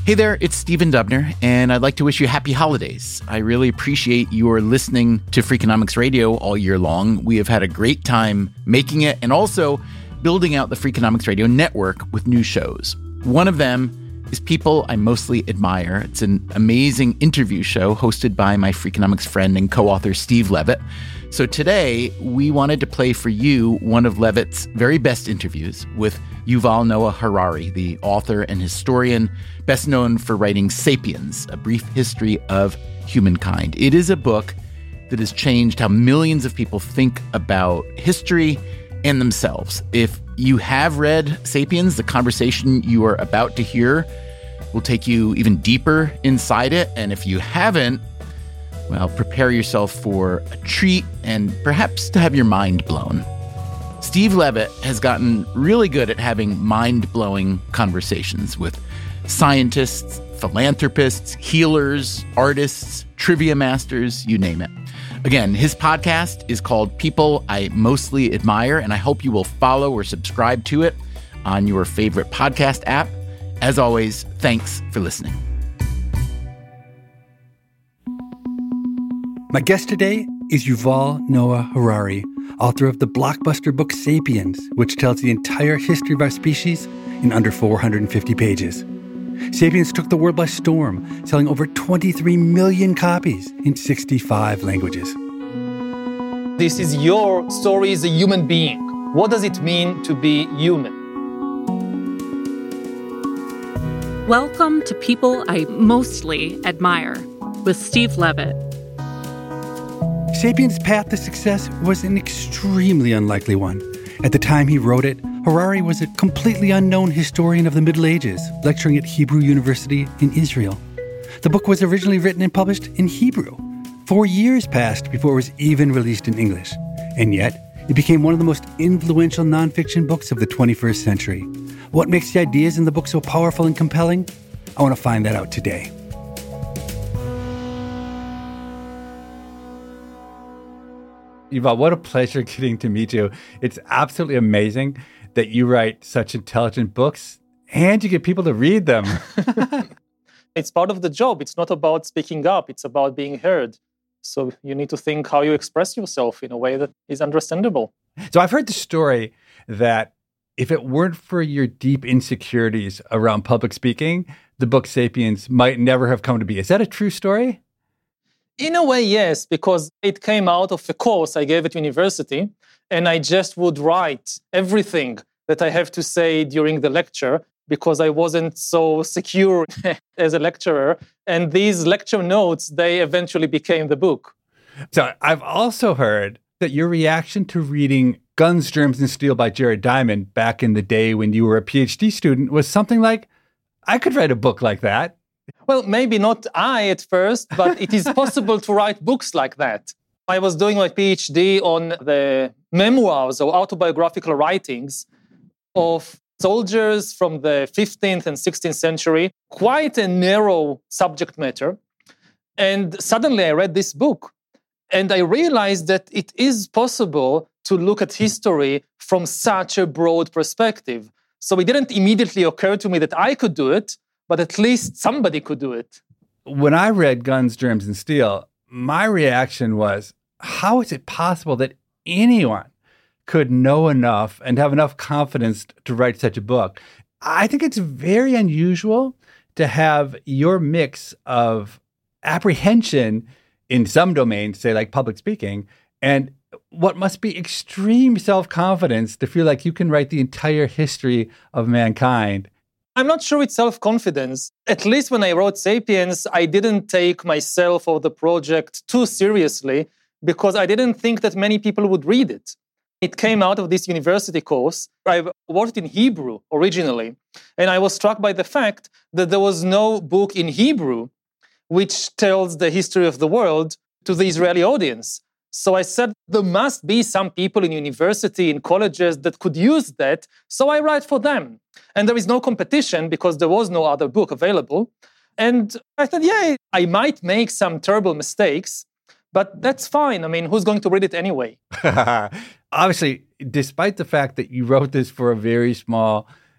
Hey there, it's Stephen Dubner, and I'd like to wish you happy holidays. I really appreciate your listening to Freakonomics Radio all year long. We have had a great time making it and also building out the Freakonomics Radio network with new shows. One of them is People I Mostly Admire. It's an amazing interview show hosted by my Freakonomics friend and co-author Steve Levitt. So today, we wanted to play for you one of Levitt's very best interviews with Yuval Noah Harari, the author and historian best known for writing *Sapiens: A Brief History of Humankind*. It is a book that has changed how millions of people think about history and themselves. If you have read *Sapiens*, the conversation you are about to hear will take you even deeper inside it. And if you haven't, well, prepare yourself for a treat and perhaps to have your mind blown. Steve Levitt has gotten really good at having mind-blowing conversations with scientists, philanthropists, healers, artists, trivia masters, you name it. Again, his podcast is called People I Mostly Admire, and I hope you will follow or subscribe to it on your favorite podcast app. As always, thanks for listening. My guest today is Yuval Noah Harari, author of the blockbuster book *Sapiens*, which tells the entire history of our species in under 450 pages. *Sapiens* took the world by storm, selling over 23 million copies in 65 languages. This is your story as a human being. What does it mean to be human? Welcome to People I Mostly Admire with Steve Levitt. *Sapiens' path to success was an extremely unlikely one. At the time he wrote it, Harari was a completely unknown historian of the Middle Ages, lecturing at Hebrew University in Israel. The book was originally written and published in Hebrew. 4 years passed before it was even released in English. And yet, it became one of the most influential nonfiction books of the 21st century. What makes the ideas in the book so powerful and compelling? I want to find that out today. Yuval, what a pleasure getting to meet you. It's absolutely amazing that you write such intelligent books and you get people to read them. It's part of the job. It's not about speaking up. It's about being heard. So you need to think how you express yourself in a way that is understandable. So I've heard the story that if it weren't for your deep insecurities around public speaking, the book *Sapiens* might never have come to be. Is that a true story? In a way, yes, because it came out of a course I gave at university, and I just would write everything that I have to say during the lecture because I wasn't so secure as a lecturer. And these lecture notes, they eventually became the book. So I've also heard that your reaction to reading *Guns, Germs, and Steel* by Jared Diamond back in the day when you were a PhD student was something like, I could write a book like that. Well, maybe not I at first, but it is possible to write books like that. I was doing my PhD on the memoirs or autobiographical writings of soldiers from the 15th and 16th century, quite a narrow subject matter. And suddenly I read this book and I realized that it is possible to look at history from such a broad perspective. So it didn't immediately occur to me that I could do it, but at least somebody could do it. When I read *Guns, Germs, and Steel*, my reaction was, how is it possible that anyone could know enough and have enough confidence to write such a book? I think it's very unusual to have your mix of apprehension in some domains, say like public speaking, and what must be extreme self-confidence to feel like you can write the entire history of mankind. I'm not sure it's self-confidence. At least when I wrote *Sapiens*, I didn't take myself or the project too seriously because I didn't think that many people would read it. It came out of this university course. I wrote it in Hebrew originally, and I was struck by the fact that there was no book in Hebrew which tells the history of the world to the Israeli audience. So I said, there must be some people in university, in colleges that could use that, so I write for them. And there is no competition because there was no other book available. And I thought, yeah, I might make some terrible mistakes, but that's fine. I mean, who's going to read it anyway? Obviously, despite the fact that you wrote this for a very small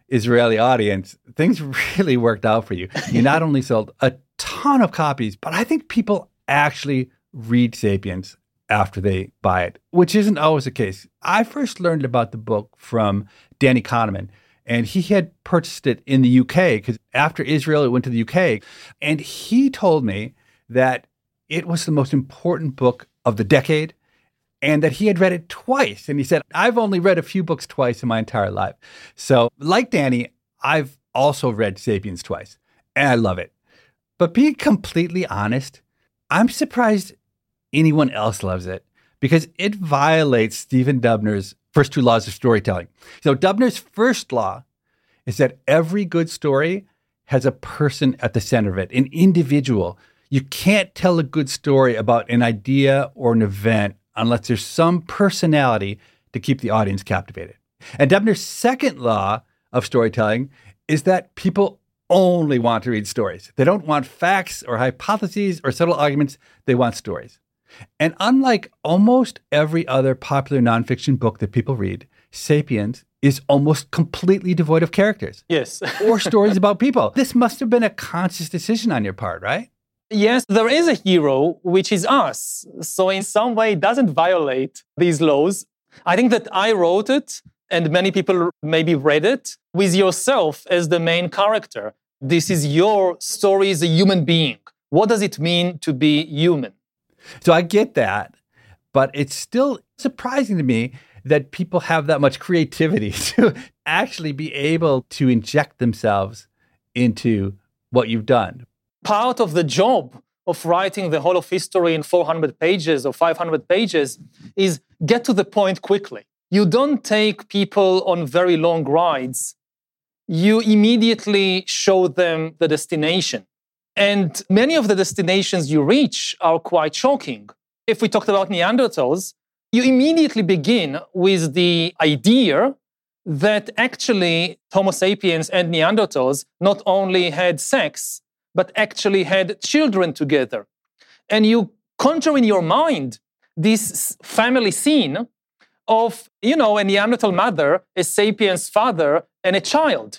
Israeli audience, things really worked out for you. You not only sold a ton of copies, but I think people actually read Sapiens after they buy it, which isn't always the case. I first learned about the book from Danny Kahneman, and he had purchased it in the UK because after Israel, it went to the UK. And he told me that it was the most important book of the decade and that he had read it twice. And he said, I've only read a few books twice in my entire life. So like Danny, I've also read Sapiens twice, and I love it. But being completely honest, I'm surprised anyone else loves it because it violates Stephen Dubner's first two laws of storytelling. So Dubner's first law is that every good story has a person at the center of it, an individual. You can't tell a good story about an idea or an event unless there's some personality to keep the audience captivated. And Dubner's second law of storytelling is that people only want to read stories. They don't want facts or hypotheses or subtle arguments. They want stories. And unlike almost every other popular nonfiction book that people read, Sapiens is almost completely devoid of characters. Yes. Or stories about people. This must have been a conscious decision on your part, right? Yes, there is a hero, which is us. So in some way, it doesn't violate these laws. I think that I wrote it, and many people maybe read it, with yourself as the main character. This is your story as a human being. What does it mean to be human? So I get that, but it's still surprising to me that people have that much creativity to actually be able to inject themselves into what you've done. Part of the job of writing the whole of history in 400 pages or 500 pages is get to the point quickly. You don't take people on very long rides. You immediately show them the destination. And many of the destinations you reach are quite shocking. If we talked about Neanderthals, you immediately begin with the idea that actually Homo sapiens and Neanderthals not only had sex, but actually had children together. And you conjure in your mind this family scene of, a Neanderthal mother, a sapiens father, and a child.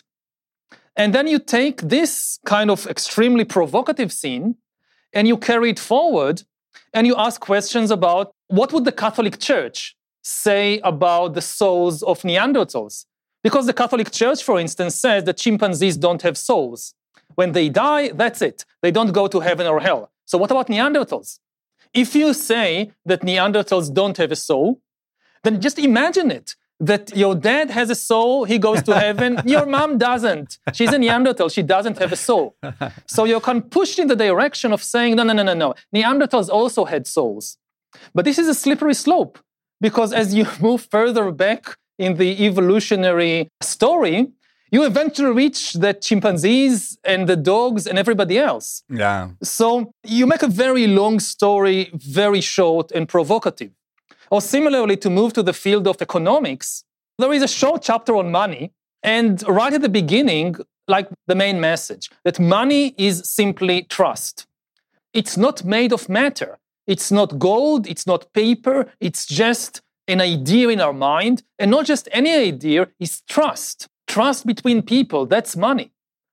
And then you take this kind of extremely provocative scene and you carry it forward and you ask questions about what would the Catholic Church say about the souls of Neanderthals? Because the Catholic Church, for instance, says that chimpanzees don't have souls. When they die, that's it. They don't go to heaven or hell. So what about Neanderthals? If you say that Neanderthals don't have a soul, then just imagine it. That your dad has a soul, he goes to heaven. Your mom doesn't. She's a Neanderthal, she doesn't have a soul. So you're kind of pushed in the direction of saying, no. Neanderthals also had souls. But this is a slippery slope, because as you move further back in the evolutionary story, you eventually reach the chimpanzees and the dogs and everybody else. Yeah. So you make a very long story very short and provocative. Or similarly, to move to the field of economics, there is a short chapter on money, and right at the beginning, like the main message, that money is simply trust. It's not made of matter. It's not gold, it's not paper, it's just an idea in our mind, and not just any idea, it's trust. Trust between people, that's money.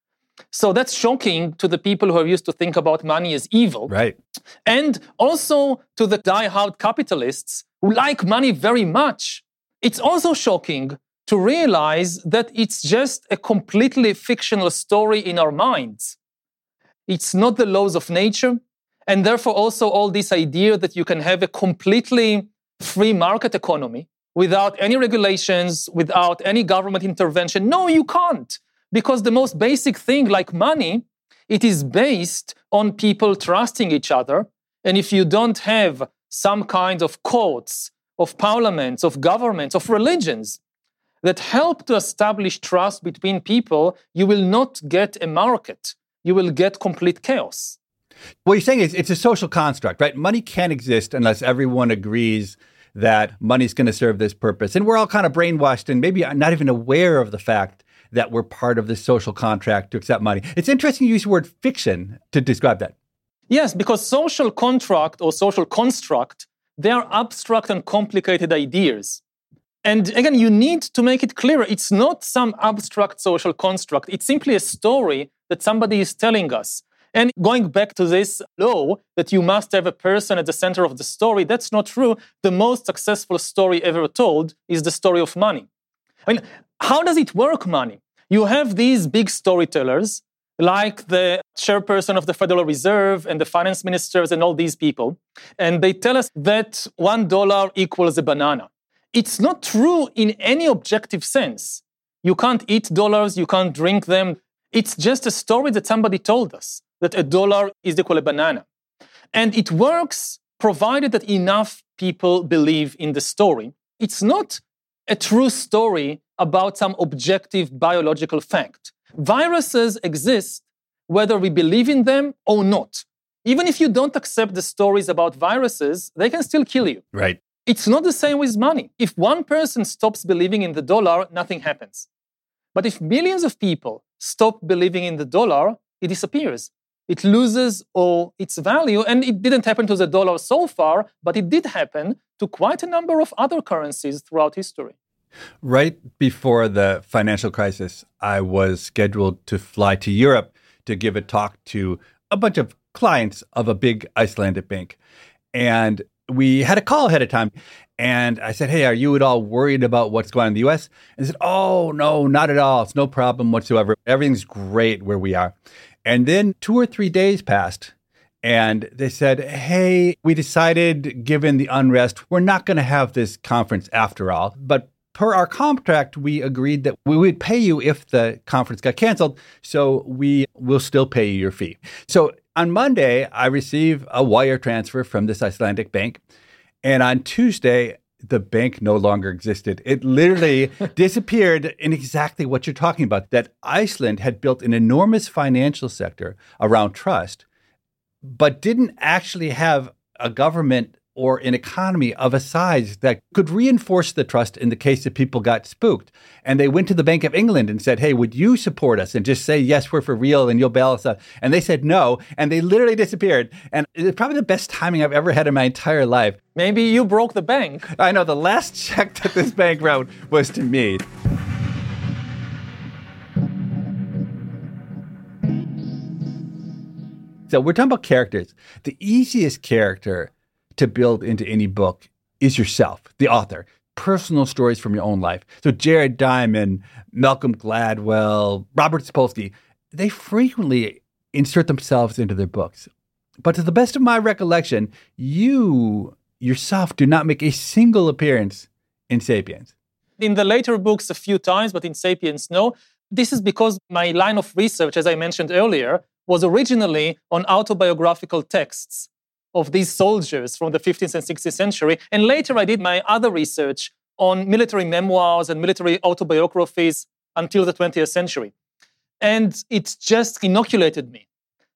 So that's shocking to the people who are used to think about money as evil. Right. And also to the die-hard capitalists who like money very much. It's also shocking to realize that it's just a completely fictional story in our minds. It's not the laws of nature, and therefore also all this idea that you can have a completely free market economy without any regulations, without any government intervention. No, you can't. Because the most basic thing, like money, it is based on people trusting each other. And if you don't have some kind of courts, of parliaments, of governments, of religions that help to establish trust between people, you will not get a market. You will get complete chaos. What you're saying is it's a social construct, right? Money can't exist unless everyone agrees that money's going to serve this purpose. And we're all kind of brainwashed and maybe not even aware of the fact that we're part of this social contract to accept money. It's interesting you use the word fiction to describe that. Yes, because social contract or social construct, they are abstract and complicated ideas. And again, you need to make it clear. It's not some abstract social construct. It's simply a story that somebody is telling us. And going back to this law that you must have a person at the center of the story, that's not true. The most successful story ever told is the story of money. I mean, how does it work, money? You have these big storytellers, like the chairperson of the Federal Reserve and the finance ministers and all these people, and they tell us that $1 equals a banana. It's not true in any objective sense. You can't eat dollars, you can't drink them. It's just a story that somebody told us, that $1 is equal to a banana. And it works provided that enough people believe in the story. It's not a true story about some objective biological fact. Viruses exist whether we believe in them or not. Even if you don't accept the stories about viruses, they can still kill you. Right. It's not the same with money. If one person stops believing in the dollar, nothing happens. But if millions of people stop believing in the dollar, it disappears. It loses all its value. And it didn't happen to the dollar so far, but it did happen to quite a number of other currencies throughout history. Right before the financial crisis, I was scheduled to fly to Europe to give a talk to a bunch of clients of a big Icelandic bank. And we had a call ahead of time. And I said, hey, are you at all worried about what's going on in the U.S.? And they said, oh, no, not at all. It's no problem whatsoever. Everything's great where we are. And then 2 or 3 days passed. And they said, hey, we decided, given the unrest, we're not going to have this conference after all. But per our contract, we agreed that we would pay you if the conference got canceled. So we will still pay you your fee. So on Monday, I receive a wire transfer from this Icelandic bank. And on Tuesday, the bank no longer existed. It literally disappeared in exactly what you're talking about, that Iceland had built an enormous financial sector around trust, but didn't actually have a government or an economy of a size that could reinforce the trust in the case that people got spooked. And they went to the Bank of England and said, hey, would you support us and just say, yes, we're for real and you'll bail us out? And they said no, and they literally disappeared. And it's probably the best timing I've ever had in my entire life. Maybe you broke the bank. I know, the last check that this bank wrote was to me. So we're talking about characters. The easiest character to build into any book is yourself, the author, personal stories from your own life. So Jared Diamond, Malcolm Gladwell, Robert Sapolsky, they frequently insert themselves into their books. But to the best of my recollection, you yourself do not make a single appearance in Sapiens. In the later books, a few times, but in Sapiens, no. This is because my line of research, as I mentioned earlier, was originally on autobiographical texts of these soldiers from the 15th and 16th century. And later I did my other research on military memoirs and military autobiographies until the 20th century. And it just inoculated me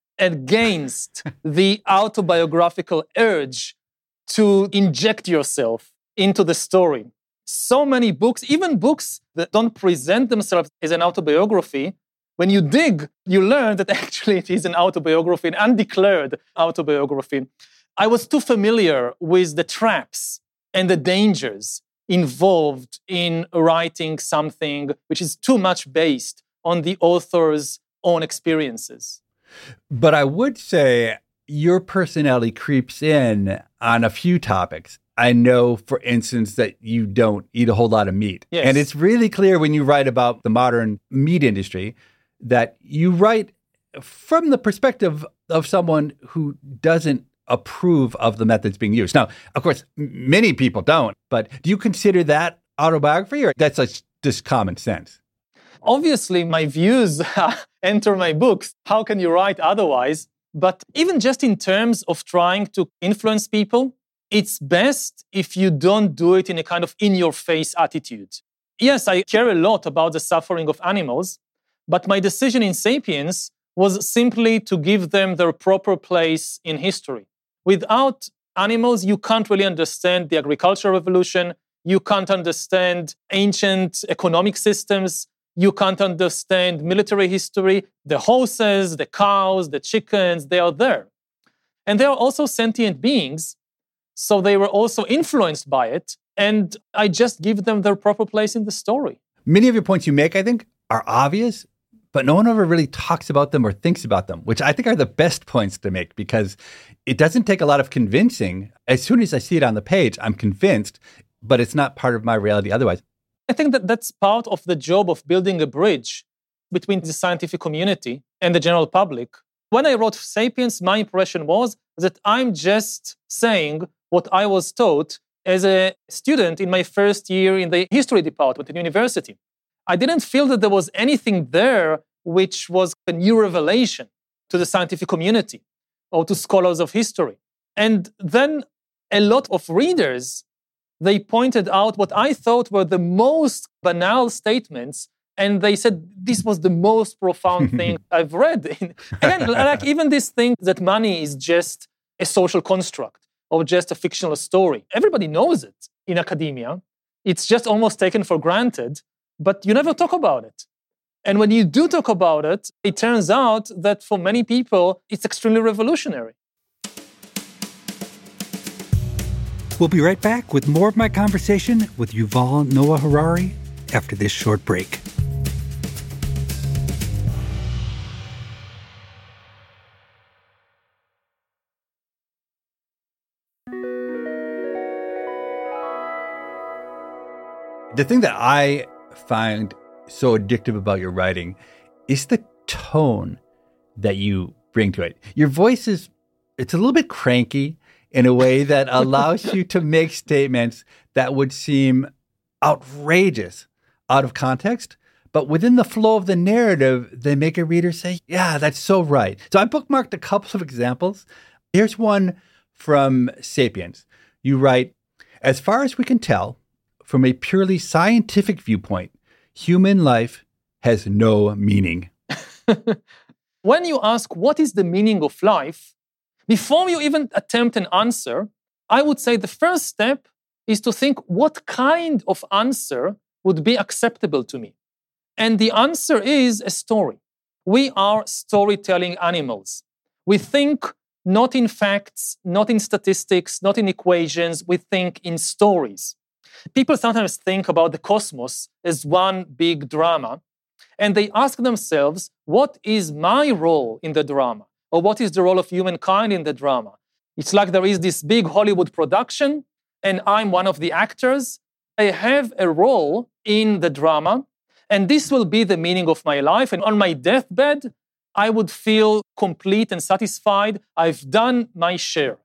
against the autobiographical urge to inject yourself into the story. So many books, even books that don't present themselves as an autobiography, when you dig, you learn that actually it is an autobiography, an undeclared autobiography. I was too familiar with the traps and the dangers involved in writing something which is too much based on the author's own experiences. But I would say your personality creeps in on a few topics. I know, for instance, that you don't eat a whole lot of meat. Yes. And it's really clear when you write about the modern meat industry that you write from the perspective of someone who doesn't approve of the methods being used. Now, of course, many people don't, but do you consider that autobiography, or that's just common sense? Obviously, my views enter my books. How can you write otherwise? But even just in terms of trying to influence people, it's best if you don't do it in a kind of in-your-face attitude. Yes, I care a lot about the suffering of animals, but my decision in Sapiens was simply to give them their proper place in history. Without animals, you can't really understand the agricultural revolution. You can't understand ancient economic systems. You can't understand military history. The horses, the cows, the chickens, they are there. And they are also sentient beings, so they were also influenced by it. and I just give them their proper place in the story. Many of your points you make, I think, are obvious, but no one ever really talks about them or thinks about them, which I think are the best points to make because it doesn't take a lot of convincing. As soon as I see it on the page, I'm convinced, but it's not part of my reality otherwise. I think that that's part of the job of building a bridge between the scientific community and the general public. When I wrote Sapiens, my impression was that I'm just saying what I was taught as a student in my first year in the history department at university. I didn't feel that there was anything there which was a new revelation to the scientific community or to scholars of history. And then a lot of readers, they pointed out what I thought were the most banal statements, and they said, this was the most profound thing I've read. Again, like even this thing that money is just a social construct or just a fictional story. Everybody knows it in academia. It's just almost taken for granted, but you never talk about it. And when you do talk about it, it turns out that for many people, it's extremely revolutionary. We'll be right back with more of my conversation with Yuval Noah Harari after this short break. The thing that I find so addictive about your writing is the tone that you bring to it. Your voice it's a little bit cranky in a way that allows you to make statements that would seem outrageous out of context, but within the flow of the narrative, they make a reader say, yeah, that's so right. So I bookmarked a couple of examples. Here's one from Sapiens. You write, as far as we can tell, from a purely scientific viewpoint, human life has no meaning. When you ask what is the meaning of life, before you even attempt an answer, I would say the first step is to think what kind of answer would be acceptable to me. And the answer is a story. We are storytelling animals. We think not in facts, not in statistics, not in equations. We think in stories. People sometimes think about the cosmos as one big drama, and they ask themselves, what is my role in the drama? Or what is the role of humankind in the drama? It's like there is this big Hollywood production, and I'm one of the actors. I have a role in the drama, and this will be the meaning of my life. And on my deathbed, I would feel complete and satisfied. I've done my share.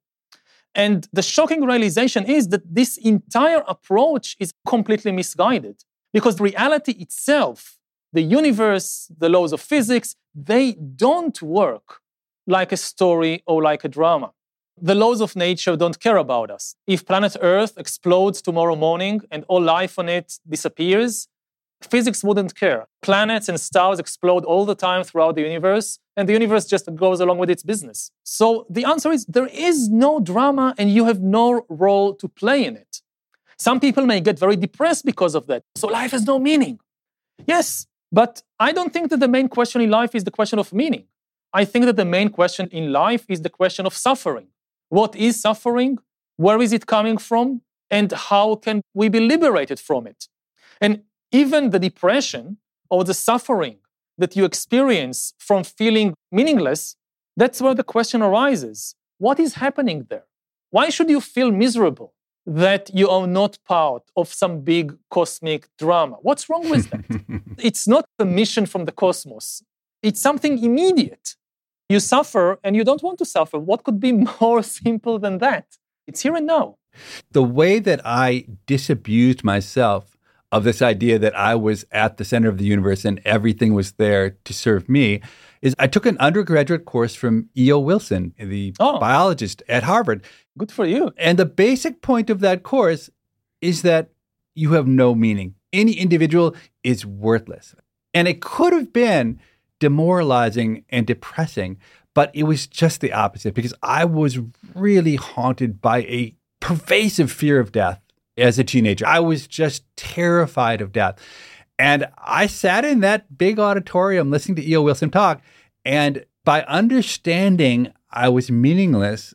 And the shocking realization is that this entire approach is completely misguided because reality itself, the universe, the laws of physics, they don't work like a story or like a drama. The laws of nature don't care about us. If planet Earth explodes tomorrow morning and all life on it disappears, physics wouldn't care. Planets and stars explode all the time throughout the universe, and the universe just goes along with its business. So the answer is there is no drama and you have no role to play in it. Some people may get very depressed because of that. So life has no meaning. Yes, but I don't think that the main question in life is the question of meaning. I think that the main question in life is the question of suffering. What is suffering? Where is it coming from? And how can we be liberated from it? And even the depression or the suffering that you experience from feeling meaningless, that's where the question arises. What is happening there? Why should you feel miserable that you are not part of some big cosmic drama? What's wrong with that? It's not a mission from the cosmos. It's something immediate. You suffer and you don't want to suffer. What could be more simple than that? It's here and now. The way that I disabused myself of this idea that I was at the center of the universe and everything was there to serve me is I took an undergraduate course from E.O. Wilson, the biologist at Harvard. Good for you. And the basic point of that course is that you have no meaning. Any individual is worthless. And it could have been demoralizing and depressing, but it was just the opposite because I was really haunted by a pervasive fear of death as a teenager. I was just terrified of death. And I sat in that big auditorium listening to E.O. Wilson talk, and by understanding I was meaningless,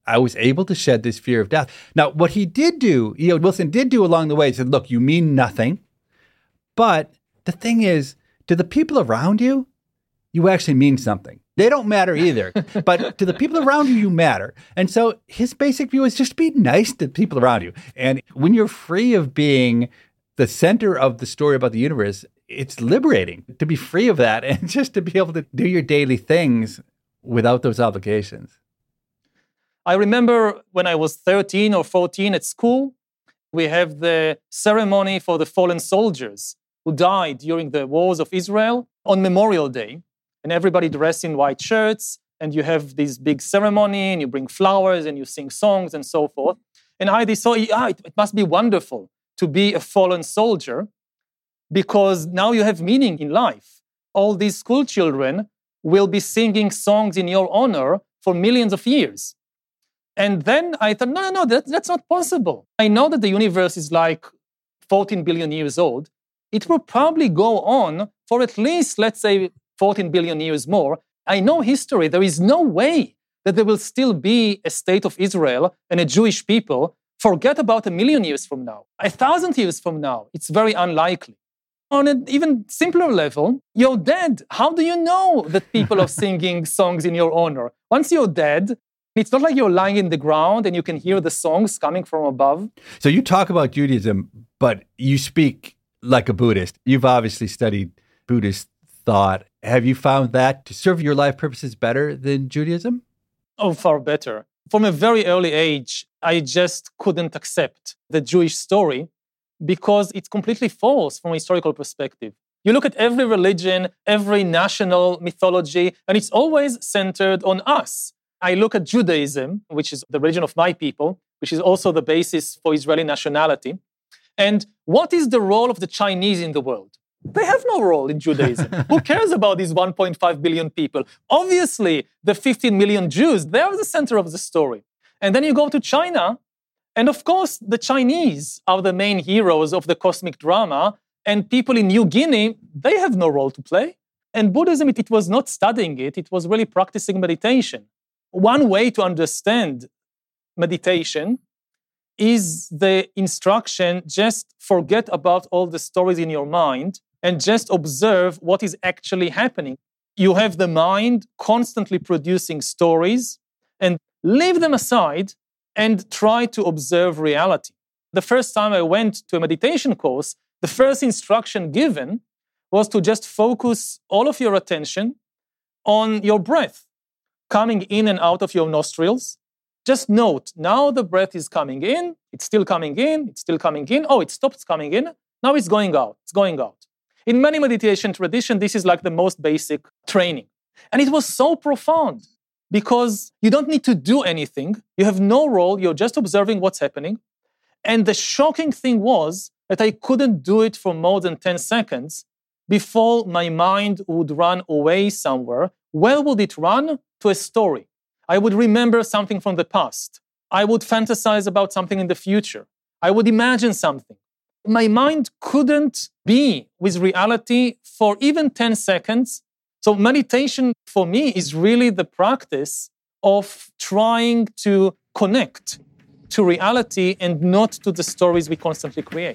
I was able to shed this fear of death. Now, what he did do, E.O. Wilson did do along the way, he said, look, you mean nothing. But the thing is, to the people around you, you actually mean something. They don't matter either. But to the people around you, you matter. And so his basic view is just be nice to people around you. And when you're free of being the center of the story about the universe, it's liberating to be free of that and just to be able to do your daily things without those obligations. I remember when I was 13 or 14 at school, we have the ceremony for the fallen soldiers who died during the wars of Israel on Memorial Day. And everybody dressed in white shirts, and you have this big ceremony, and you bring flowers, and you sing songs, and so forth. And I thought, it must be wonderful to be a fallen soldier, because now you have meaning in life. All these school children will be singing songs in your honor for millions of years. And then I thought, no, that's not possible. I know that the universe is like 14 billion years old. It will probably go on for at least, let's say, 14 billion years more. I know history. There is no way that there will still be a state of Israel and a Jewish people. Forget about 1,000,000 years from now, 1,000 years from now. It's very unlikely. On an even simpler level, you're dead. How do you know that people are singing songs in your honor? Once you're dead, it's not like you're lying in the ground and you can hear the songs coming from above. So you talk about Judaism, but you speak like a Buddhist. You've obviously studied Buddhist thought. Have you found that to serve your life purposes better than Judaism? Oh, far better. From a very early age, I just couldn't accept the Jewish story because it's completely false from a historical perspective. You look at every religion, every national mythology, and it's always centered on us. I look at Judaism, which is the religion of my people, which is also the basis for Israeli nationality. And what is the role of the Chinese in the world? They have no role in Judaism. Who cares about these 1.5 billion people? Obviously, the 15 million Jews, they are the center of the story. And then you go to China, and of course, the Chinese are the main heroes of the cosmic drama, and people in New Guinea, they have no role to play. And Buddhism, it was not studying it, it was really practicing meditation. One way to understand meditation is the instruction, just forget about all the stories in your mind and just observe what is actually happening. You have the mind constantly producing stories and leave them aside and try to observe reality. The first time I went to a meditation course, the first instruction given was to just focus all of your attention on your breath, coming in and out of your nostrils. Just note, now the breath is coming in, it's still coming in, it's still coming in. Oh, it stopped coming in. Now it's going out, it's going out. In many meditation traditions, this is like the most basic training. And it was so profound because you don't need to do anything. You have no role. You're just observing what's happening. And the shocking thing was that I couldn't do it for more than 10 seconds before my mind would run away somewhere. Where would it run? To a story. I would remember something from the past. I would fantasize about something in the future. I would imagine something. My mind couldn't be with reality for even 10 seconds. So meditation for me is really the practice of trying to connect to reality and not to the stories we constantly create.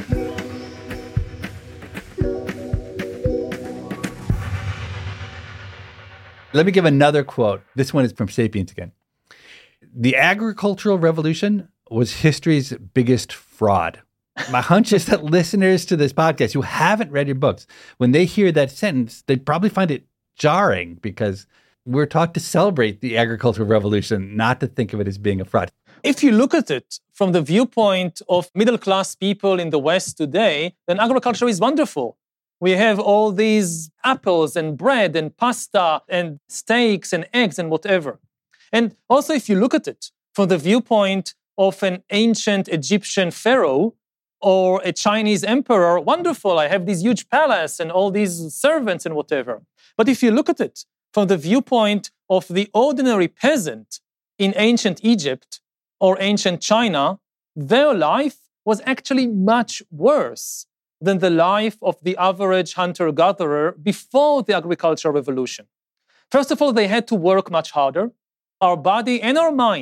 Let me give another quote. This one is from Sapiens again. The agricultural revolution was history's biggest fraud. My hunch is that listeners to this podcast who haven't read your books, when they hear that sentence, they'd probably find it jarring because we're taught to celebrate the agricultural revolution, not to think of it as being a fraud. If you look at it from the viewpoint of middle-class people in the West today, then agriculture is wonderful. We have all these apples and bread and pasta and steaks and eggs and whatever. And also, if you look at it from the viewpoint of an ancient Egyptian pharaoh or a Chinese emperor, wonderful, I have this huge palace and all these servants and whatever. But if you look at it from the viewpoint of the ordinary peasant in ancient Egypt or ancient China, their life was actually much worse than the life of the average hunter-gatherer before the agricultural revolution. First of all, they had to work much harder. Our body and our mind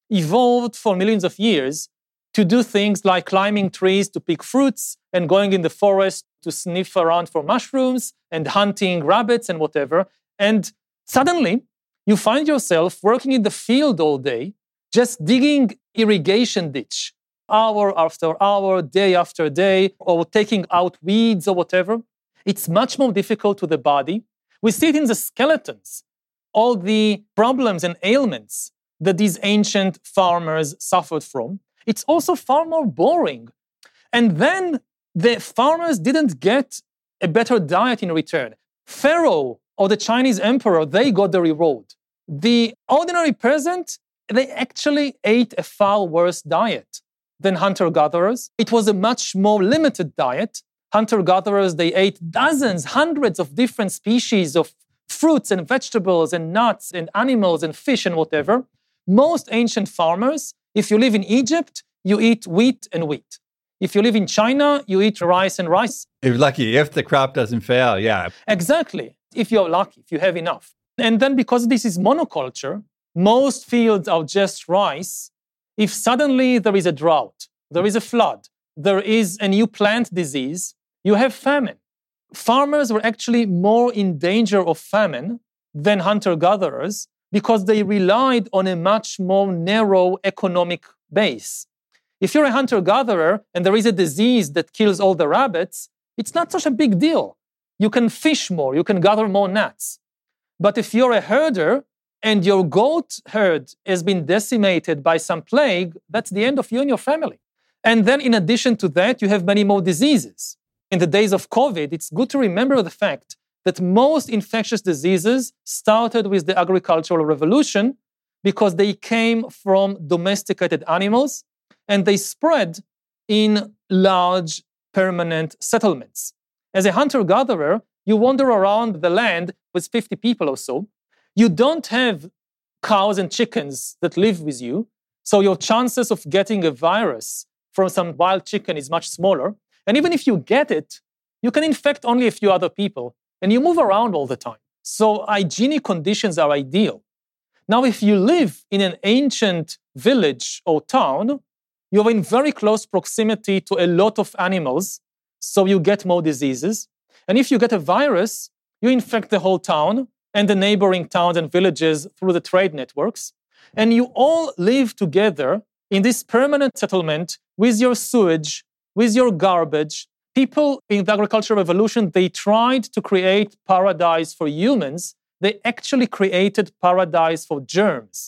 evolved for millions of years to do things like climbing trees to pick fruits and going in the forest to sniff around for mushrooms and hunting rabbits and whatever. And suddenly, you find yourself working in the field all day, just digging irrigation ditch, hour after hour, day after day, or taking out weeds or whatever. It's much more difficult to the body. We see it in the skeletons, all the problems and ailments that these ancient farmers suffered from. It's also far more boring. And then the farmers didn't get a better diet in return. Pharaoh or the Chinese emperor, they got the reward. The ordinary peasant, they actually ate a far worse diet than hunter-gatherers. It was a much more limited diet. Hunter-gatherers, they ate dozens, hundreds of different species of fruits and vegetables and nuts and animals and fish and whatever. Most ancient farmers, if you live in Egypt, you eat wheat and wheat. If you live in China, you eat rice and rice. If you're lucky, if the crop doesn't fail, yeah. Exactly. If you're lucky, if you have enough. And then because this is monoculture, most fields are just rice. If suddenly there is a drought, there is a flood, there is a new plant disease, you have famine. Farmers were actually more in danger of famine than hunter-gatherers because they relied on a much more narrow economic base. If you're a hunter-gatherer and there is a disease that kills all the rabbits, it's not such a big deal. You can fish more, you can gather more nuts. But if you're a herder and your goat herd has been decimated by some plague, that's the end of you and your family. And then in addition to that, you have many more diseases. In the days of COVID, it's good to remember the fact that most infectious diseases started with the agricultural revolution because they came from domesticated animals and they spread in large permanent settlements. As a hunter-gatherer, you wander around the land with 50 people or so. You don't have cows and chickens that live with you, so your chances of getting a virus from some wild chicken is much smaller. And even if you get it, you can infect only a few other people, and you move around all the time. So hygienic conditions are ideal. Now, if you live in an ancient village or town, you're in very close proximity to a lot of animals, so you get more diseases. And if you get a virus, you infect the whole town and the neighboring towns and villages through the trade networks. And you all live together in this permanent settlement with your sewage, with your garbage. People in the agricultural revolution, they tried to create paradise for humans. They actually created paradise for germs.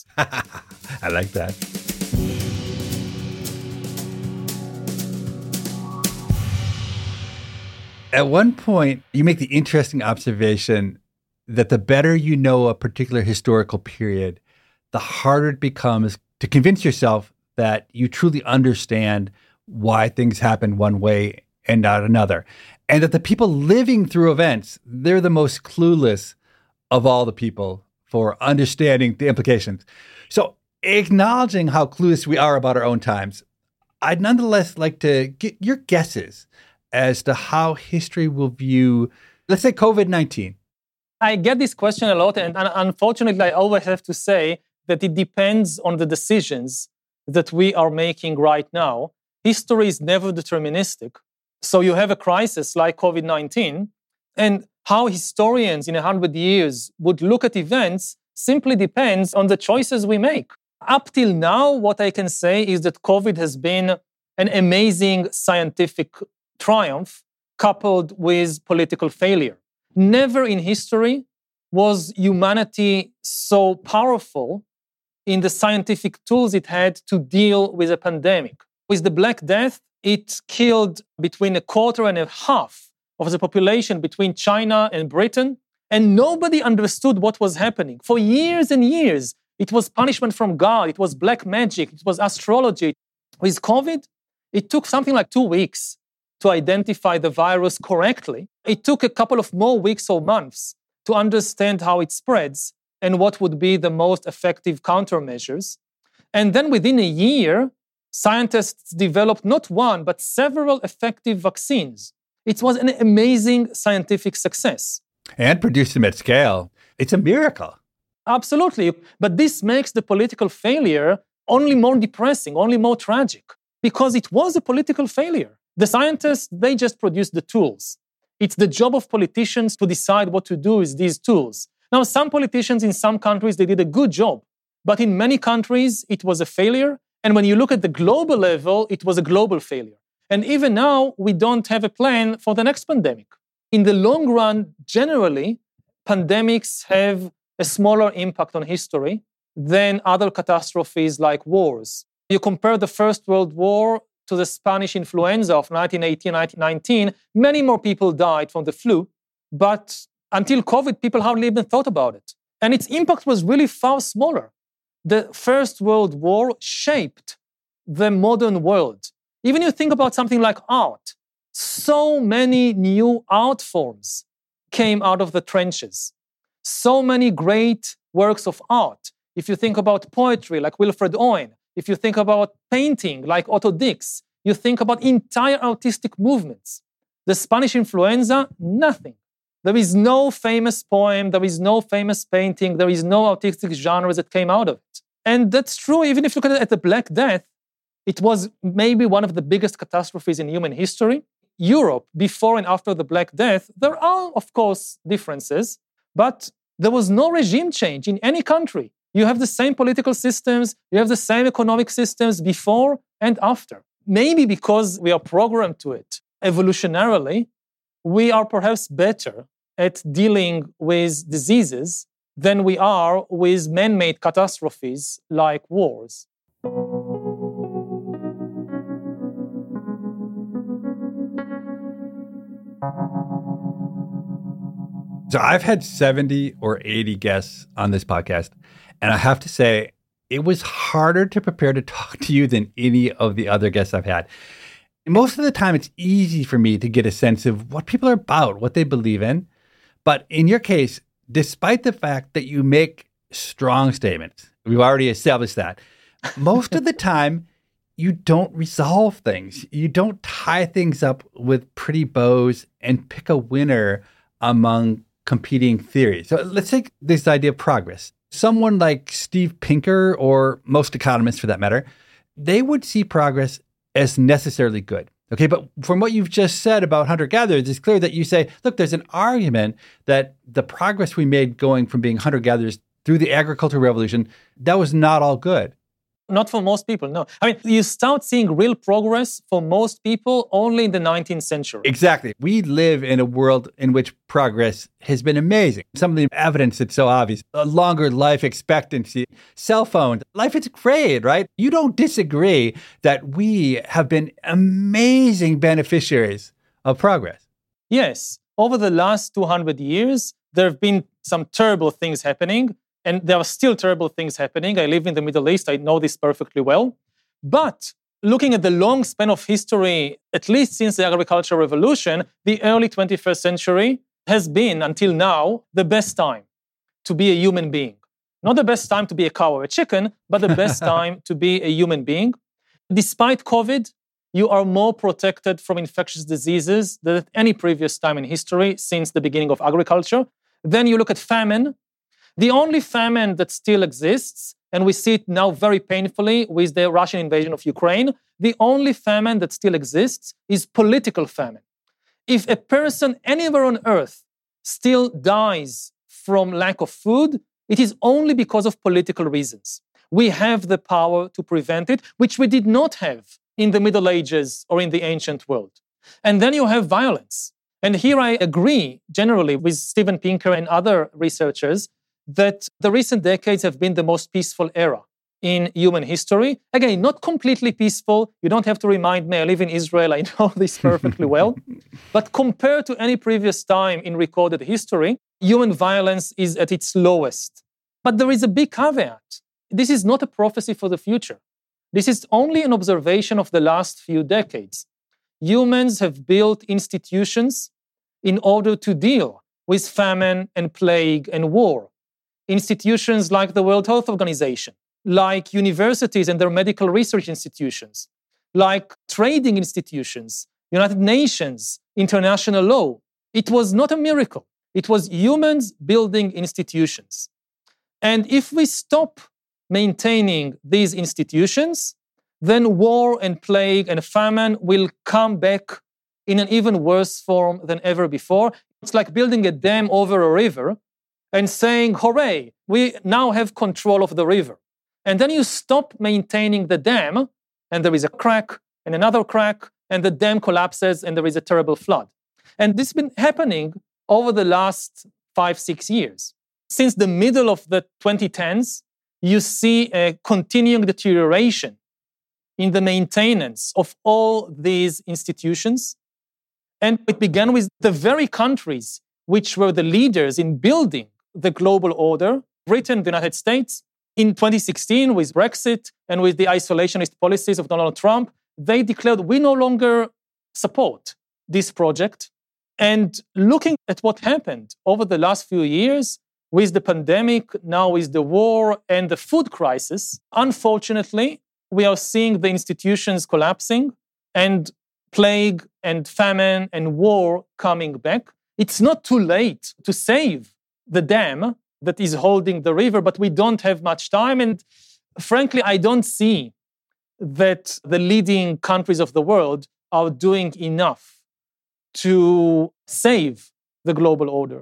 I like that. At one point, you make the interesting observation that the better you know a particular historical period, the harder it becomes to convince yourself that you truly understand why things happen one way and not another. And that the people living through events, they're the most clueless of all the people for understanding the implications. So acknowledging how clueless we are about our own times, I'd nonetheless like to get your guesses as to how history will view, let's say, COVID-19. I get this question a lot, and unfortunately, I always have to say that it depends on the decisions that we are making right now. History is never deterministic. So you have a crisis like COVID-19, and how historians in 100 years would look at events simply depends on the choices we make. Up till now, what I can say is that COVID has been an amazing scientific triumph coupled with political failure. Never in history was humanity so powerful in the scientific tools it had to deal with a pandemic. With the Black Death, it killed between 1.25% of the population between China and Britain, and nobody understood what was happening. For years and years, it was punishment from God, it was black magic, it was astrology. With COVID, it took something like 2 weeks to identify the virus correctly. It took a couple of more weeks or months to understand how it spreads and what would be the most effective countermeasures. And then within a year, scientists developed not one, but several effective vaccines. It was an amazing scientific success. And produced them at scale. It's a miracle. Absolutely. But this makes the political failure only more depressing, only more tragic, because it was a political failure. The scientists, they just produced the tools. It's the job of politicians to decide what to do with these tools. Now, some politicians in some countries, they did a good job, but in many countries, it was a failure. And when you look at the global level, it was a global failure. And even now, we don't have a plan for the next pandemic. In the long run, generally, pandemics have a smaller impact on history than other catastrophes like wars. You compare the First World War to the Spanish influenza of 1918, 1919, many more people died from the flu, but until COVID, people hardly even thought about it. And its impact was really far smaller. The First World War shaped the modern world. Even you think about something like art, so many new art forms came out of the trenches. So many great works of art. If you think about poetry like Wilfred Owen, if you think about painting like Otto Dix, you think about entire artistic movements. The Spanish influenza, nothing. There is no famous poem, there is no famous painting, there is no artistic genres that came out of it. And that's true even if you look at the Black Death. It was maybe one of the biggest catastrophes in human history. Europe, before and after the Black Death, there are, of course, differences, but there was no regime change in any country. You have the same political systems, you have the same economic systems before and after. Maybe because we are programmed to it evolutionarily, we are perhaps better at dealing with diseases than we are with man-made catastrophes like wars. So I've had 70 or 80 guests on this podcast, and I have to say, it was harder to prepare to talk to you than any of the other guests I've had. Most of the time, it's easy for me to get a sense of what people are about, what they believe in. But in your case, despite the fact that you make strong statements, we've already established that, most of the time, you don't resolve things. You don't tie things up with pretty bows and pick a winner among competing theories. So let's take this idea of progress. Someone like Steve Pinker, or most economists for that matter, they would see progress as necessarily good. Okay, but from what you've just said about hunter-gatherers, it's clear that you say, look, there's an argument that the progress we made going from being hunter-gatherers through the agricultural revolution, that was not all good. Not for most people, no. I mean, you start seeing real progress for most people only in the 19th century. Exactly. We live in a world in which progress has been amazing. Some of the evidence that's so obvious, a longer life expectancy, cell phones, life is great, right? You don't disagree that we have been amazing beneficiaries of progress. Yes. Over the last 200 years, there have been some terrible things happening. And there are still terrible things happening. I live in the Middle East. I know this perfectly well. But looking at the long span of history, at least since the agricultural revolution, the early 21st century has been, until now, the best time to be a human being. Not the best time to be a cow or a chicken, but the best time to be a human being. Despite COVID, you are more protected from infectious diseases than at any previous time in history since the beginning of agriculture. Then you look at famine. The only famine that still exists, and we see it now very painfully with the Russian invasion of Ukraine, the only famine that still exists is political famine. If a person anywhere on earth still dies from lack of food, it is only because of political reasons. We have the power to prevent it, which we did not have in the Middle Ages or in the ancient world. And then you have violence. And here I agree generally with Steven Pinker and other researchers that the recent decades have been the most peaceful era in human history. Again, not completely peaceful. You don't have to remind me. I live in Israel. I know this perfectly well. But compared to any previous time in recorded history, human violence is at its lowest. But there is a big caveat. This is not a prophecy for the future. This is only an observation of the last few decades. Humans have built institutions in order to deal with famine and plague and war. Institutions like the World Health Organization, like universities and their medical research institutions, like trading institutions, United Nations, international law. It was not a miracle. It was humans building institutions. And if we stop maintaining these institutions, then war and plague and famine will come back in an even worse form than ever before. It's like building a dam over a river and saying, hooray, we now have control of the river. And then you stop maintaining the dam, and there is a crack and another crack, and the dam collapses, and there is a terrible flood. And this has been happening over the last 5-6 years. Since the middle of the 2010s, you see a continuing deterioration in the maintenance of all these institutions. And it began with the very countries which were the leaders in building the global order, Britain, the United States. In 2016, with Brexit and with the isolationist policies of Donald Trump, they declared we no longer support this project. And looking at what happened over the last few years, with the pandemic, now with the war and the food crisis, unfortunately, we are seeing the institutions collapsing and plague and famine and war coming back. It's not too late to save the dam that is holding the river, but we don't have much time. And frankly, I don't see that the leading countries of the world are doing enough to save the global order.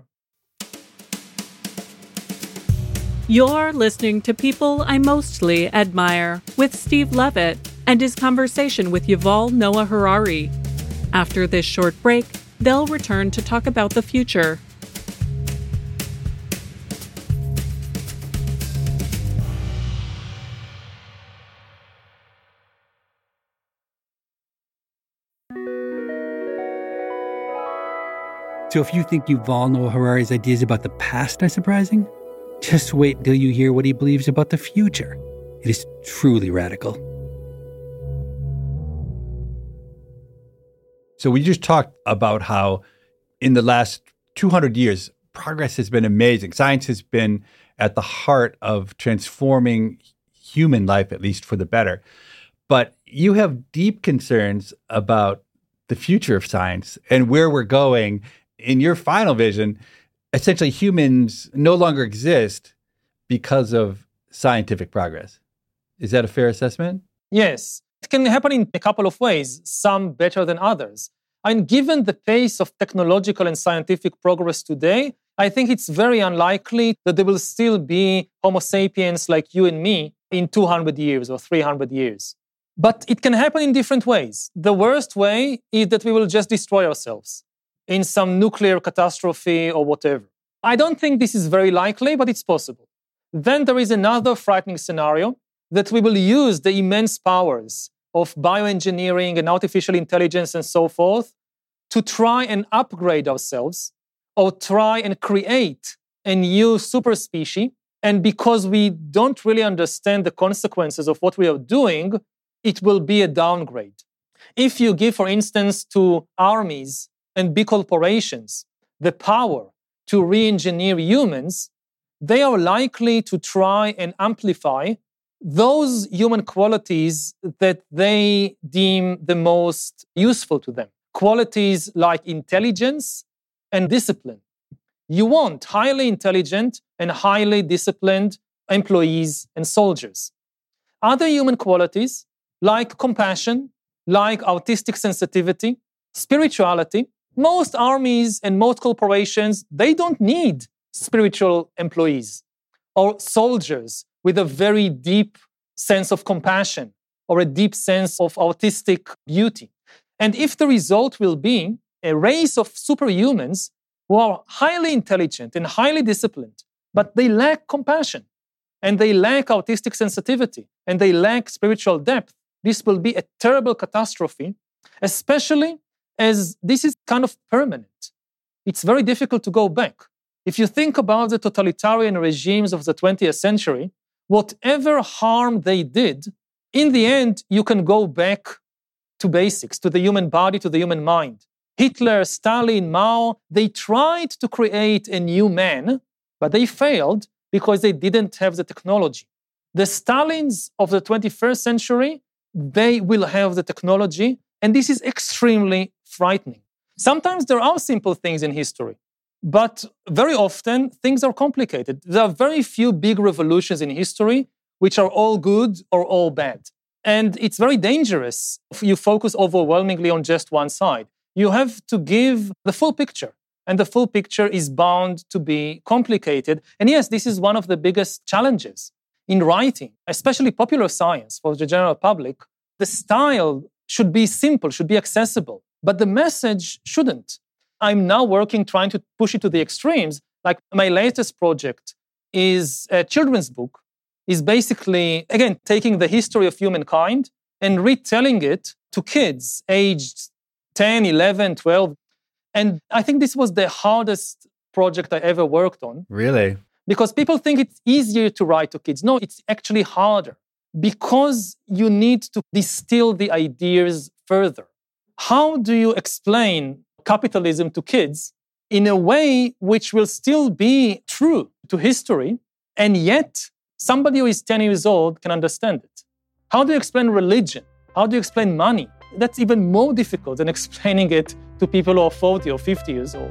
You're listening to People I Mostly Admire with Steve Levitt and his conversation with Yuval Noah Harari. After this short break, they'll return to talk about the future. So if you think Yuval Noah Harari's ideas about the past are surprising, just wait till you hear what he believes about the future. It is truly radical. So we just talked about how in the last 200 years, progress has been amazing. Science has been at the heart of transforming human life, at least for the better. But you have deep concerns about the future of science and where we're going. In your final vision, essentially humans no longer exist because of scientific progress. Is that a fair assessment? Yes. It can happen in a couple of ways, some better than others. And given the pace of technological and scientific progress today, I think it's very unlikely that there will still be Homo sapiens like you and me in 200 years or 300 years. But it can happen in different ways. The worst way is that we will just destroy ourselves in some nuclear catastrophe or whatever. I don't think this is very likely, but it's possible. Then there is another frightening scenario that we will use the immense powers of bioengineering and artificial intelligence and so forth to try and upgrade ourselves or try and create a new super species. And because we don't really understand the consequences of what we are doing, it will be a downgrade. If you give, for instance, to armies and big corporations the power to re-engineer humans, they are likely to try and amplify those human qualities that they deem the most useful to them. Qualities like intelligence and discipline. You want highly intelligent and highly disciplined employees and soldiers. Other human qualities like compassion, like artistic sensitivity, spirituality. Most armies and most corporations, they don't need spiritual employees or soldiers with a very deep sense of compassion or a deep sense of artistic beauty. And if the result will be a race of superhumans who are highly intelligent and highly disciplined, but they lack compassion and they lack artistic sensitivity and they lack spiritual depth, this will be a terrible catastrophe, especially as this is kind of permanent. It's very difficult to go back. If you think about the totalitarian regimes of the 20th century, whatever harm they did, in the end, you can go back to basics, to the human body, to the human mind. Hitler, Stalin, Mao, they tried to create a new man, but they failed because they didn't have the technology. The Stalins of the 21st century, they will have the technology, and this is extremely frightening. Sometimes there are simple things in history, but very often things are complicated. There are very few big revolutions in history which are all good or all bad. And it's very dangerous if you focus overwhelmingly on just one side. You have to give the full picture. And the full picture is bound to be complicated. And yes, this is one of the biggest challenges in writing, especially popular science for the general public. The style should be simple, should be accessible, but the message shouldn't. I'm now trying to push it to the extremes. Like my latest project is a children's book, is basically, again, taking the history of humankind and retelling it to kids aged 10, 11, 12. And I think this was the hardest project I ever worked on. Really? Because people think it's easier to write to kids. No, it's actually harder because you need to distill the ideas further. How do you explain capitalism to kids in a way which will still be true to history, and yet somebody who is 10 years old can understand it? How do you explain religion? How do you explain money? That's even more difficult than explaining it to people who are 40 or 50 years old.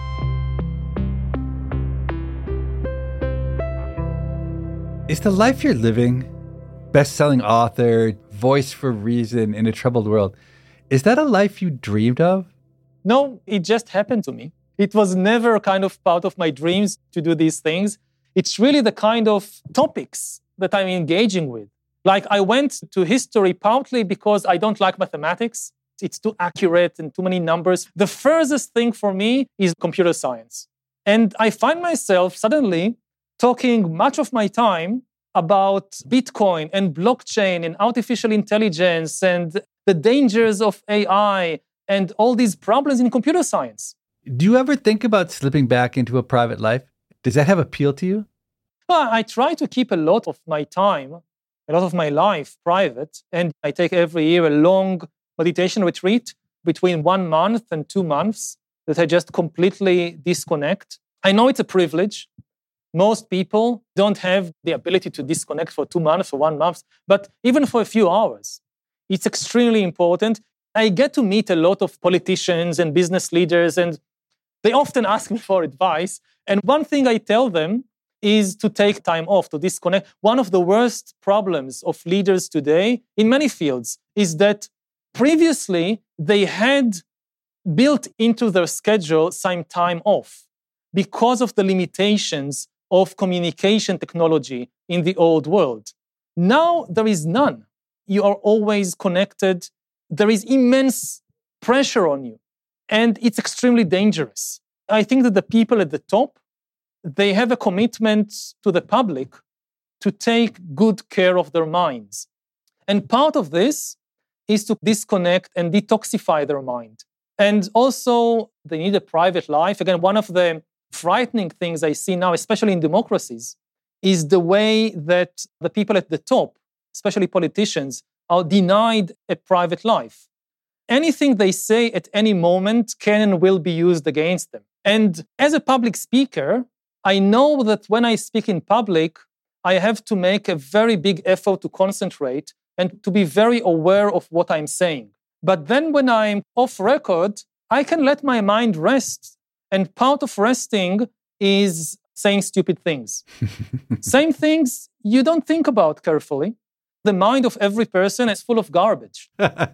Is the life you're living, best-selling author, voice for reason in a troubled world, is that a life you dreamed of? No, it just happened to me. It was never kind of part of my dreams to do these things. It's really the kind of topics that I'm engaging with. Like I went to history partly because I don't like mathematics. It's too accurate and too many numbers. The furthest thing for me is computer science. And I find myself suddenly talking much of my time about Bitcoin and blockchain and artificial intelligence and the dangers of AI and all these problems in computer science. Do you ever think about slipping back into a private life? Does that have appeal to you? Well, I try to keep a lot of my time, a lot of my life private, and I take every year a long meditation retreat between 1 month and 2 months that I just completely disconnect. I know it's a privilege. Most people don't have the ability to disconnect for 2 months or 1 month, but even for a few hours, it's extremely important. I get to meet a lot of politicians and business leaders, and they often ask me for advice. And one thing I tell them is to take time off, to disconnect. One of the worst problems of leaders today in many fields is that previously they had built into their schedule some time off because of the limitations of communication technology in the old world. Now there is none. You are always connected. There is immense pressure on you, and it's extremely dangerous. I think that the people at the top, they have a commitment to the public to take good care of their minds. And part of this is to disconnect and detoxify their mind. And also, they need a private life. Again, one of the frightening things I see now, especially in democracies, is the way that the people at the top, especially politicians, are denied a private life. Anything they say at any moment can and will be used against them. And as a public speaker, I know that when I speak in public, I have to make a very big effort to concentrate and to be very aware of what I'm saying. But then when I'm off record, I can let my mind rest. And part of resting is saying stupid things. Same things you don't think about carefully. The mind of every person is full of garbage.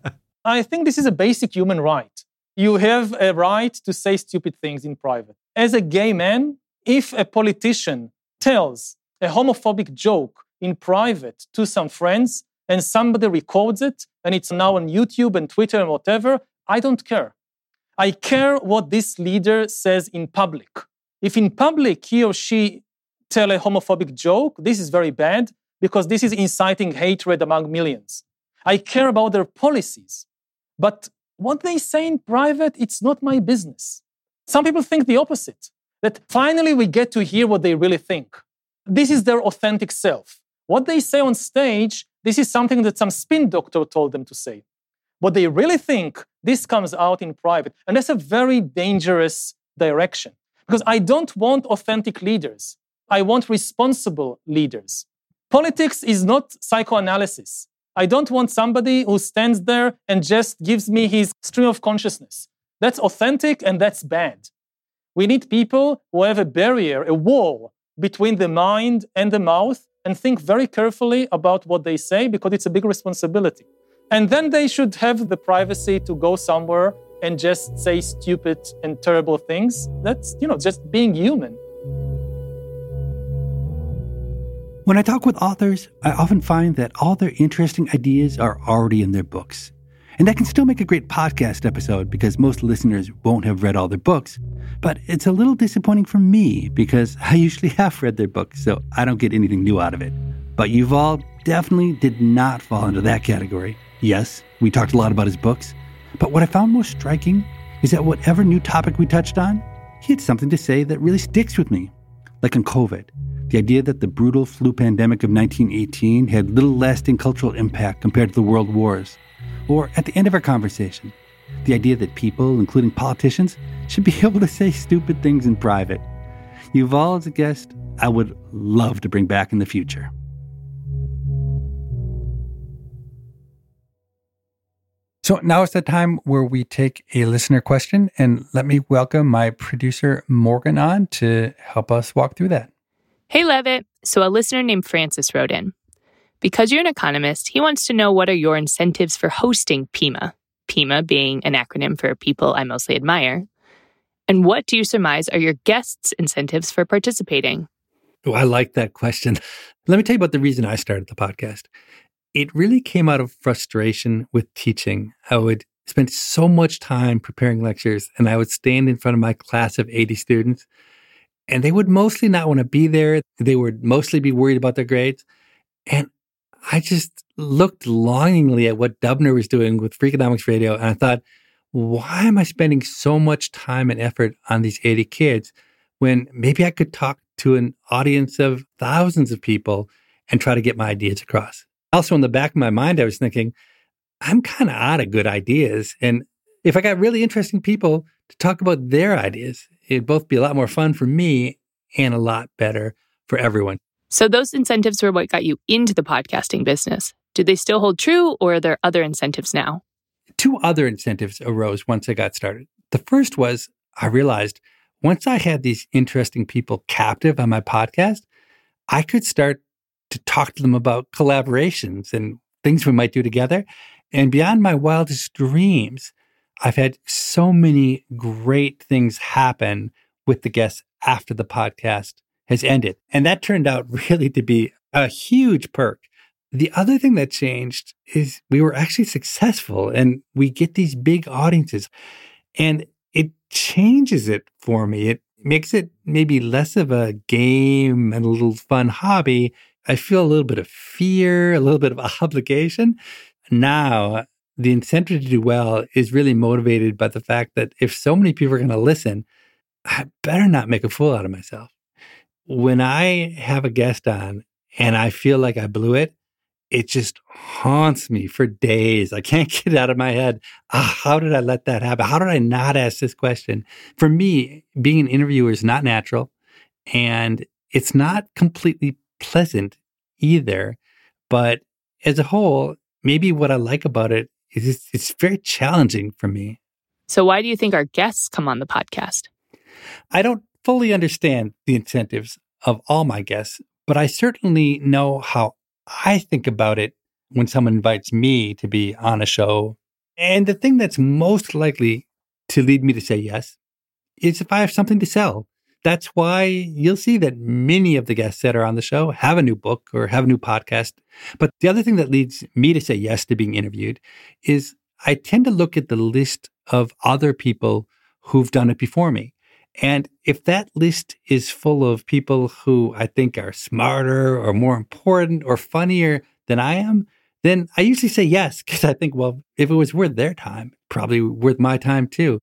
I think this is a basic human right. You have a right to say stupid things in private. As a gay man, if a politician tells a homophobic joke in private to some friends and somebody records it and it's now on YouTube and Twitter and whatever, I don't care. I care what this leader says in public. If in public he or she tell a homophobic joke, this is very bad because this is inciting hatred among millions. I care about their policies. But what they say in private, it's not my business. Some people think the opposite, that finally we get to hear what they really think. This is their authentic self. What they say on stage, this is something that some spin doctor told them to say. What they really think, this comes out in private. And that's a very dangerous direction. Because I don't want authentic leaders. I want responsible leaders. Politics is not psychoanalysis. I don't want somebody who stands there and just gives me his stream of consciousness. That's authentic and that's bad. We need people who have a barrier, a wall between the mind and the mouth, and think very carefully about what they say because it's a big responsibility. And then they should have the privacy to go somewhere and just say stupid and terrible things. That's, just being human. When I talk with authors, I often find that all their interesting ideas are already in their books. And that can still make a great podcast episode because most listeners won't have read all their books. But it's a little disappointing for me because I usually have read their books, so I don't get anything new out of it. But Yuval definitely did not fall into that category. Yes, we talked a lot about his books, but what I found most striking is that whatever new topic we touched on, he had something to say that really sticks with me. Like on COVID, the idea that the brutal flu pandemic of 1918 had little lasting cultural impact compared to the world wars. Or at the end of our conversation, the idea that people, including politicians, should be able to say stupid things in private. Yuval is a guest I would love to bring back in the future. So now is the time where we take a listener question, and let me welcome my producer, Morgan, on to help us walk through that. Hey, Levitt. So a listener named Francis wrote in. Because you're an economist, he wants to know what are your incentives for hosting PIMA, PIMA being an acronym for People I Mostly Admire, and what do you surmise are your guests' incentives for participating? Oh, I like that question. Let me tell you about the reason I started the podcast. It really came out of frustration with teaching. I would spend so much time preparing lectures, and I would stand in front of my class of 80 students, and they would mostly not want to be there. They would mostly be worried about their grades. And I just looked longingly at what Dubner was doing with Freakonomics Radio, and I thought, why am I spending so much time and effort on these 80 kids when maybe I could talk to an audience of thousands of people and try to get my ideas across? Also, in the back of my mind, I was thinking, I'm kind of out of good ideas. And if I got really interesting people to talk about their ideas, it'd both be a lot more fun for me and a lot better for everyone. So those incentives were what got you into the podcasting business. Do they still hold true, or are there other incentives now? Two other incentives arose once I got started. The first was I realized once I had these interesting people captive on my podcast, I could start to talk to them about collaborations and things we might do together. And beyond my wildest dreams, I've had so many great things happen with the guests after the podcast has ended. And that turned out really to be a huge perk. The other thing that changed is we were actually successful and we get these big audiences. And it changes it for me. It makes it maybe less of a game and a little fun hobby. I feel a little bit of fear, a little bit of obligation. Now, the incentive to do well is really motivated by the fact that if so many people are going to listen, I better not make a fool out of myself. When I have a guest on and I feel like I blew it, it just haunts me for days. I can't get it out of my head. How did I let that happen? How did I not ask this question? For me, being an interviewer is not natural, and it's not completely pleasant either. But as a whole, maybe what I like about it is it's very challenging for me. So why do you think our guests come on the podcast? I don't fully understand the incentives of all my guests, but I certainly know how I think about it when someone invites me to be on a show. And the thing that's most likely to lead me to say yes is if I have something to sell. That's why you'll see that many of the guests that are on the show have a new book or have a new podcast. But the other thing that leads me to say yes to being interviewed is I tend to look at the list of other people who've done it before me. And if that list is full of people who I think are smarter or more important or funnier than I am, then I usually say yes, because I think, well, if it was worth their time, probably worth my time too.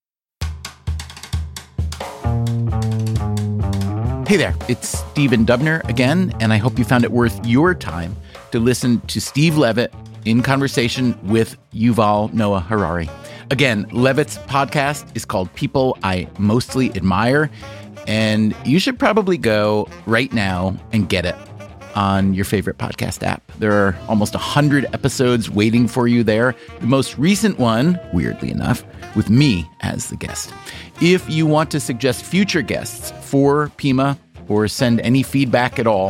Hey there, it's Stephen Dubner again, and I hope you found it worth your time to listen to Steve Levitt in conversation with Yuval Noah Harari. Again, Levitt's podcast is called People I Mostly Admire, and you should probably go right now and get it on your favorite podcast app. There are almost 100 episodes waiting for you there. The most recent one, weirdly enough, with me as the guest. If you want to suggest future guests for PIMA or send any feedback at all,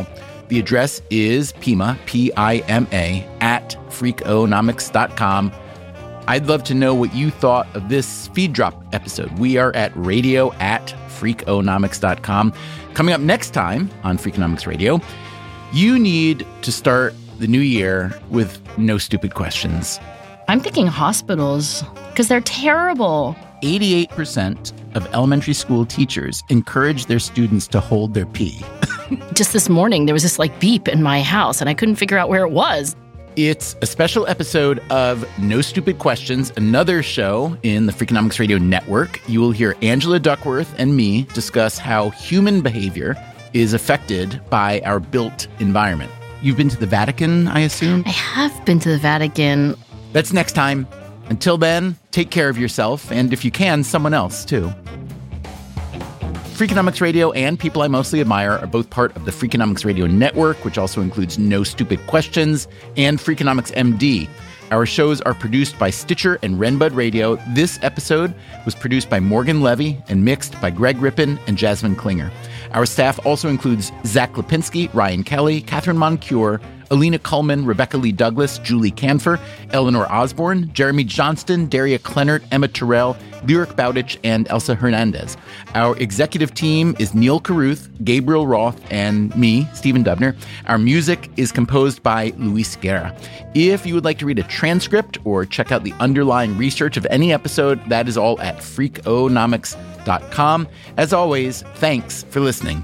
The address is Pima, P-I-M-A, at freakonomics.com. I'd love to know what you thought of this feed drop episode. We are at radio@freakonomics.com. Coming up next time on Freakonomics Radio, you need to start the new year with no stupid questions. I'm thinking hospitals, because they're terrible. 88% of elementary school teachers encourage their students to hold their pee. Just this morning, there was this beep in my house, and I couldn't figure out where it was. It's a special episode of No Stupid Questions, another show in the Freakonomics Radio Network. You will hear Angela Duckworth and me discuss how human behavior is affected by our built environment. You've been to the Vatican, I assume? I have been to the Vatican. That's next time. Until then, take care of yourself, and if you can, someone else, too. Freakonomics Radio and People I Mostly Admire are both part of the Freakonomics Radio Network, which also includes No Stupid Questions and Freakonomics MD. Our shows are produced by Stitcher and Renbud Radio. This episode was produced by Morgan Levy and mixed by Greg Rippin and Jasmine Klinger. Our staff also includes Zach Lipinski, Ryan Kelly, Catherine Moncure, Alina Kuhlman, Rebecca Lee Douglas, Julie Canfer, Eleanor Osborne, Jeremy Johnston, Daria Klennert, Emma Terrell, Lyric Bowditch, and Elsa Hernandez. Our executive team is Neil Carruth, Gabriel Roth, and me, Stephen Dubner. Our music is composed by Luis Guerra. If you would like to read a transcript or check out the underlying research of any episode, that is all at freakonomics.com. As always, thanks for listening.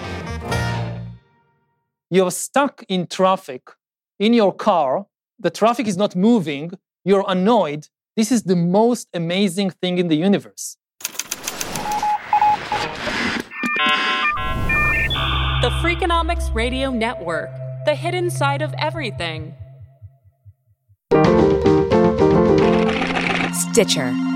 You're stuck in traffic, in your car, the traffic is not moving, you're annoyed. This is the most amazing thing in the universe. The Freakonomics Radio Network, the hidden side of everything. Stitcher.